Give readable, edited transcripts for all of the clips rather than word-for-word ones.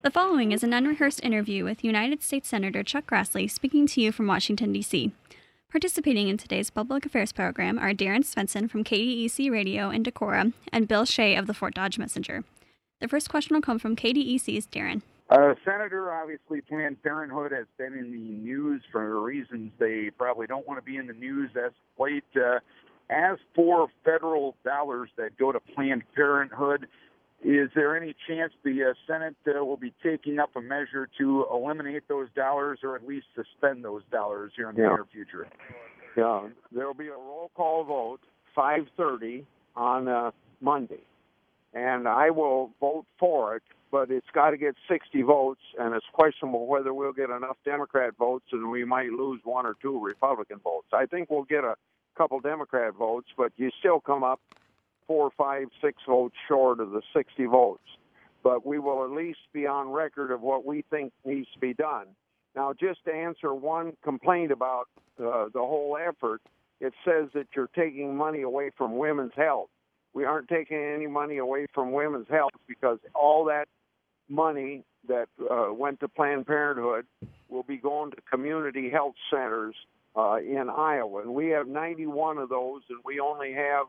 The following is an unrehearsed interview with United States Senator Chuck Grassley speaking to you from Washington, D.C. Participating in today's public affairs program are Darren Svensson from KDEC Radio in Decorah and Bill Shea of the Fort Dodge Messenger. The first question will come from KDEC's Darren. Senator, obviously Planned Parenthood has been in the news for reasons they probably don't want to be in the news as of late. As for federal dollars that go to Planned Parenthood, is there any chance the Senate will be taking up a measure to eliminate those dollars or at least suspend those dollars here in the near future? Yeah, there will be a roll call vote, 5:30 on Monday, and I will vote for it, but it's got to get 60 votes, and it's questionable whether we'll get enough Democrat votes, and we might lose one or two Republican votes. I think we'll get a couple Democrat votes, but you still come up 4, 5, 6 votes short of the 60 votes. But we will at least be on record of what we think needs to be done. Now, just to answer one complaint about the whole effort, it says that you're taking money away from women's health. We aren't taking any money away from women's health because all that money that went to Planned Parenthood will be going to community health centers in Iowa. And we have 91 of those, and we only have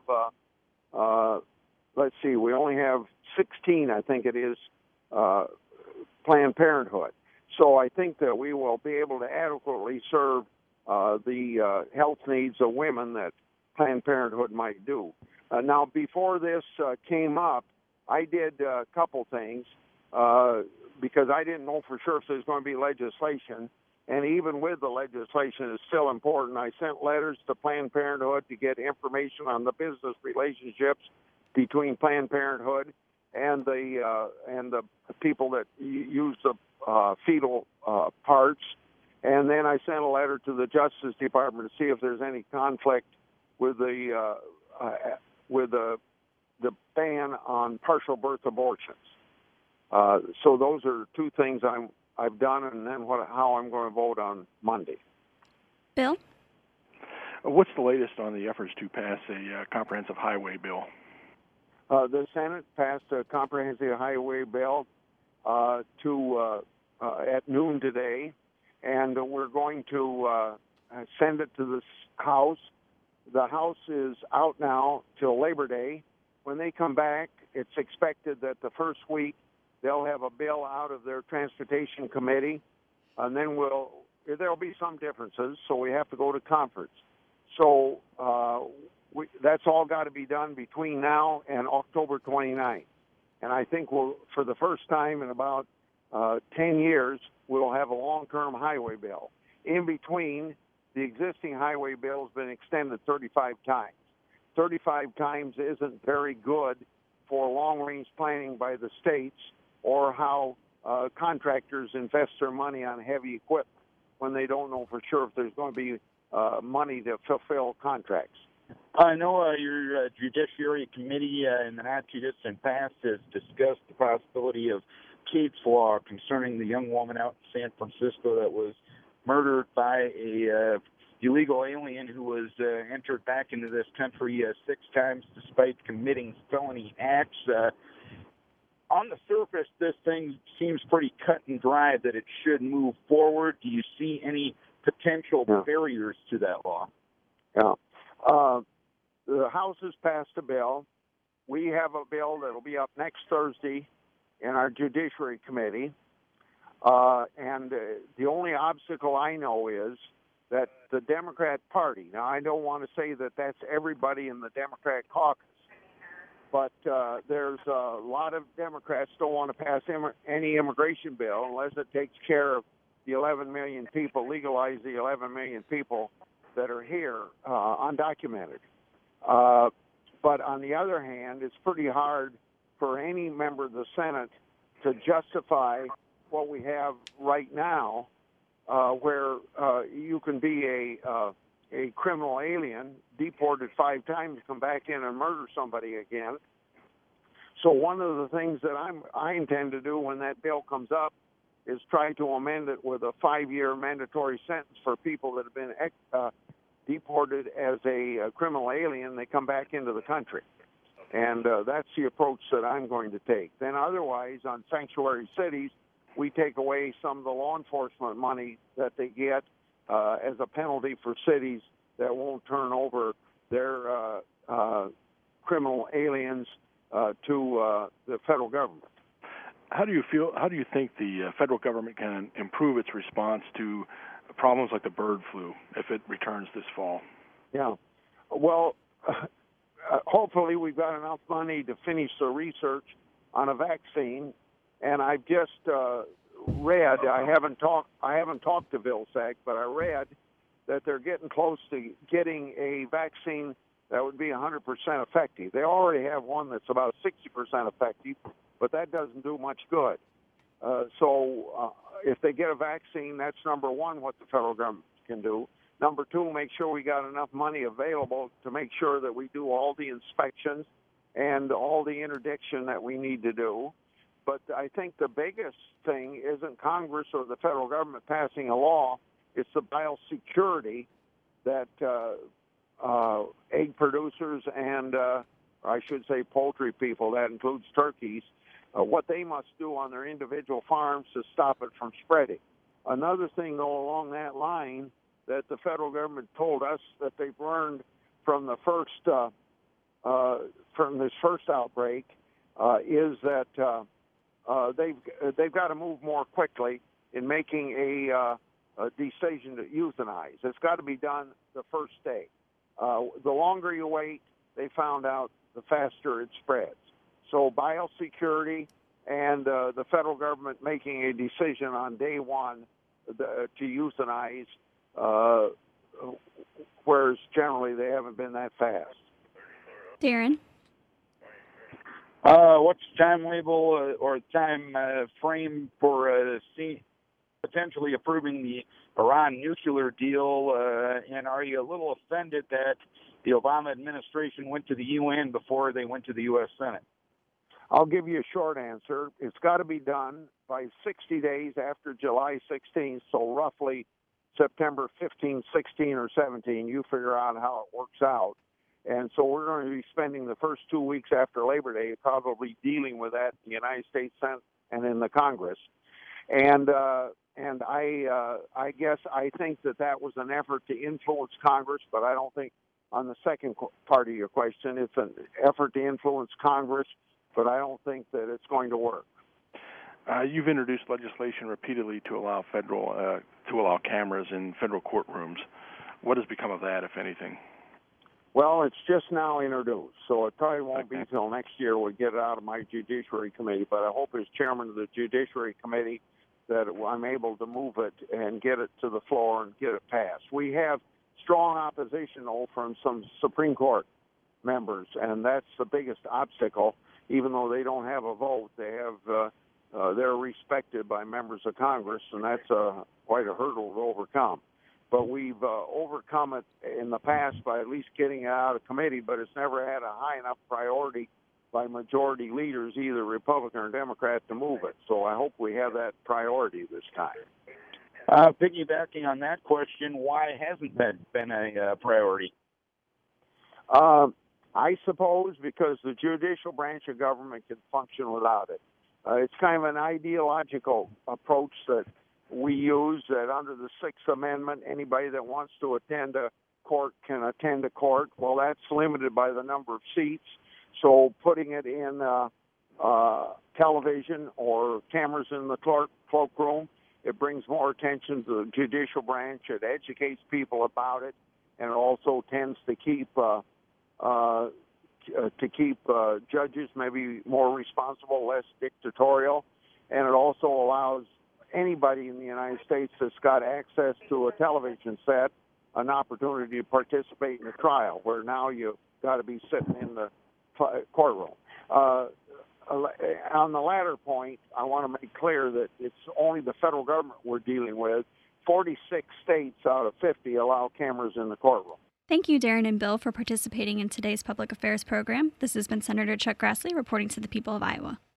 we only have 16, I think it is, Planned Parenthood. So I think that we will be able to adequately serve the health needs of women that Planned Parenthood might do. Now, before this came up, I did a couple things because I didn't know for sure if there's going to be legislation. And even with the legislation, it's still important. I sent letters to Planned Parenthood to get information on the business relationships between Planned Parenthood and the people that use the fetal parts. And then I sent a letter to the Justice Department to see if there's any conflict with the ban on partial birth abortions. So those are two things I've done, and then how I'm going to vote on Monday. Bill? What's the latest on the efforts to pass a comprehensive highway bill? The Senate passed a comprehensive highway bill at noon today, and we're going to send it to the House. The House is out now till Labor Day. When they come back, it's expected that the first week they'll have a bill out of their transportation committee, and then there'll be some differences, so we have to go to conference. So that's all got to be done between now and October 29th. And I think for the first time in about 10 years, we'll have a long-term highway bill. In between, the existing highway bill has been extended 35 times. 35 times isn't very good for long-range planning by the states or how contractors invest their money on heavy equipment when they don't know for sure if there's going to be money to fulfill contracts. I know your Judiciary Committee in the not-too-distant past has discussed the possibility of Kate's Law concerning the young woman out in San Francisco that was murdered by a illegal alien who was entered back into this country 6 times despite committing felony acts. On the surface, this thing seems pretty cut and dry that it should move forward. Do you see any potential barriers to that law? Yeah. The House has passed a bill. We have a bill that will be up next Thursday in our Judiciary Committee. And the only obstacle I know is that the Democrat Party, now I don't want to say that that's everybody in the Democrat caucus, but there's a lot of Democrats don't want to pass any immigration bill unless it takes care of the 11 million people, legalize the 11 million people that are here undocumented. But on the other hand, it's pretty hard for any member of the Senate to justify what we have right now, where you can be a criminal alien, deported 5 times, come back in and murder somebody again. So one of the things that I intend to do when that bill comes up is try to amend it with a 5-year mandatory sentence for people that have been deported as a criminal alien. They come back into the country. And that's the approach that I'm going to take. Then otherwise, on sanctuary cities, we take away some of the law enforcement money that they get as a penalty for cities that won't turn over their criminal aliens to the federal government. How do you think the federal government can improve its response to problems like the bird flu if it returns this fall? Yeah. Well, hopefully we've got enough money to finish the research on a vaccine. And I've just read, I haven't talked to Vilsack, but I read that they're getting close to getting a vaccine that would be 100% effective. They already have one that's about 60% effective, but that doesn't do much good. So if they get a vaccine, that's number one, what the federal government can do. Number two, make sure we got enough money available to make sure that we do all the inspections and all the interdiction that we need to do. But I think the biggest thing isn't Congress or the federal government passing a law. It's the biosecurity that egg producers and, I should say, poultry people, that includes turkeys, what they must do on their individual farms to stop it from spreading. Another thing, though, along that line that the federal government told us that they've learned from the from this first outbreak is that they've got to move more quickly in making a decision to euthanize. It's got to be done the first day. The longer you wait, they found out, the faster it spreads. So biosecurity and the federal government making a decision on day one to euthanize, whereas generally they haven't been that fast. Darren? What's the time label or time frame for potentially approving the Iran nuclear deal? And are you a little offended that the Obama administration went to the UN before they went to the U.S. Senate? I'll give you a short answer. It's got to be done by 60 days after July 16th, so roughly September 15, 16, or 17. You figure out how it works out. And so we're going to be spending the first 2 weeks after Labor Day probably dealing with that in the United States Senate and in the Congress. And I guess I think that was an effort to influence Congress, but I don't think on the second part of your question, it's an effort to influence Congress, but I don't think that it's going to work. You've introduced legislation repeatedly to allow cameras in federal courtrooms. What has become of that, if anything? Well, it's just now introduced, so it probably won't be until next year we get it out of my Judiciary Committee. But I hope as chairman of the Judiciary Committee that I'm able to move it and get it to the floor and get it passed. We have strong opposition, though, from some Supreme Court members, and that's the biggest obstacle. Even though they don't have a vote, they're respected by members of Congress, and that's quite a hurdle to overcome. But we've overcome it in the past by at least getting it out of committee, but it's never had a high enough priority by majority leaders, either Republican or Democrat, to move it. So I hope we have that priority this time. Piggybacking on that question, why hasn't that been a priority? I suppose because the judicial branch of government can function without it. It's kind of an ideological approach that we use, that under the Sixth Amendment, anybody that wants to attend a court can attend a court. Well, that's limited by the number of seats. So putting it in television or cameras in the cloakroom, it brings more attention to the judicial branch. It educates people about it, and it also tends to keep judges maybe more responsible, less dictatorial, and it also allows anybody in the United States that's got access to a television set an opportunity to participate in the trial, where now you've got to be sitting in the courtroom. On the latter point, I want to make clear that it's only the federal government we're dealing with. 46 states out of 50 allow cameras in the courtroom. Thank you, Darren and Bill, for participating in today's Public Affairs program. This has been Senator Chuck Grassley reporting to the people of Iowa.